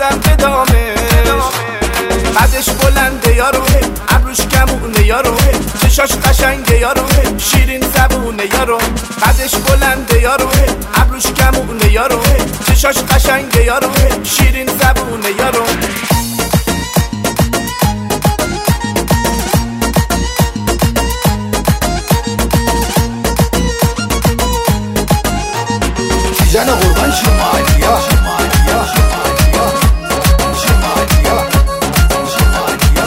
افتادم به دامش. قدش بلنده یارو، ابروش کمونه یارو، چشاش قشنگه یارو، شیرین زبونه یارو. قدش بلنده یارو، ابروش کمونه یارو، چشاش قشنگه یارو، شیرین زبونه یارو. جان قربان شمالیا شمالیا شمالیا شمالیا شمالیا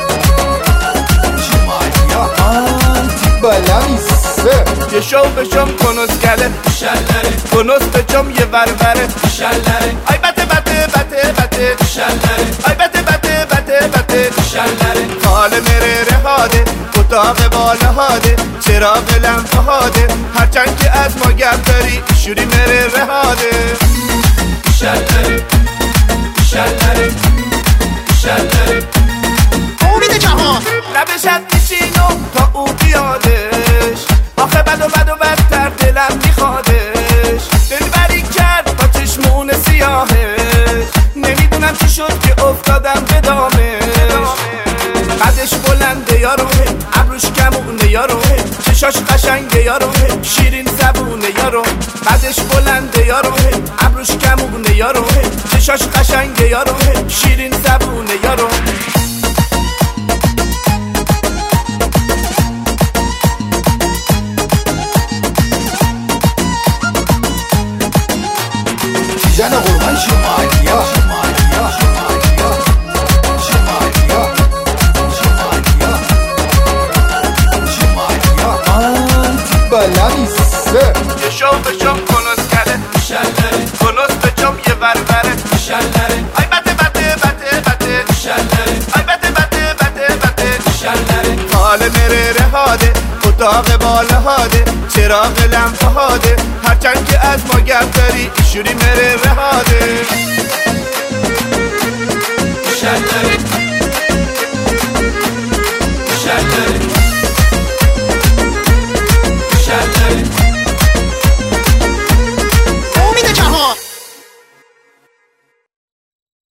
شمالیا آنتی بلامیسه. یه شو بشم کنسکله شلره کنس بچم یه وربره شلره آی بته بته بته بته شلره آی بته بته بته بته شلره حال مره رهاده اتاق بالا هاده چراغ لمپه هاده هرچند که از ما گپ داری شوری مره رهاده. شلره شلره شلره امید جهان لبشت میچینو تا او بیادش، آخه بد و بد و بدتر دلم میخوادش. دلبری کرد با چشمون سیاهش، نمیدونم چی شد که افتادم به دامش. قدش بلنده یارو، ابروش کمونه یارو، چشاش قشنگه یارو، شیرین زبونه یارو. قدش بلنده یارو، ابروش کمونه یارو، چشاش قشنگه یارو، شیرین زبونه یارو. جان قربان شمالیا شمالیا شمالیا شمالیا شمالیا شمالیا آنتی بلامیسه. یه شو بشم کنسکله شلره کنس بچم یه وربره شلره آی بته بته بته بته شلره آی بته بته بته بته شلره حال مره رهاده اتاق بالا هاده چراغ لمپه هاده هرچند که از ما گپ داری شوری مره رهاده.